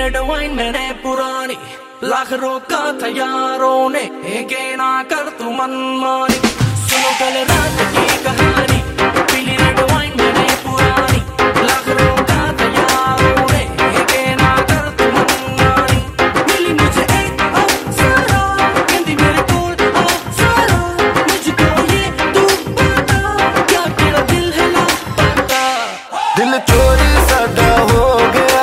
Red wine मैंने पुरानी, लाख रोका था यारों ने, एक ना कर तू मनमानी। सुनो कल रात की